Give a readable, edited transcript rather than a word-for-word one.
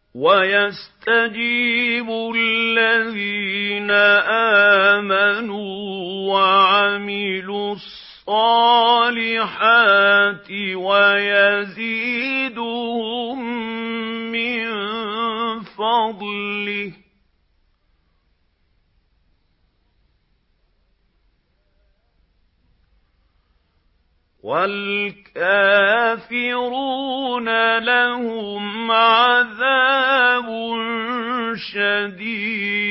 وَيَسْتَجِيبُ الَّذِينَ آمَنُوا وَعَمِلُوا الصَّالِحَاتِ وَيَزِيدُهُم مِّن فَضْلِهِ ۚ وَالْكَافِرُونَ لَهُمْ عَذَابٌ شَدِيدٌ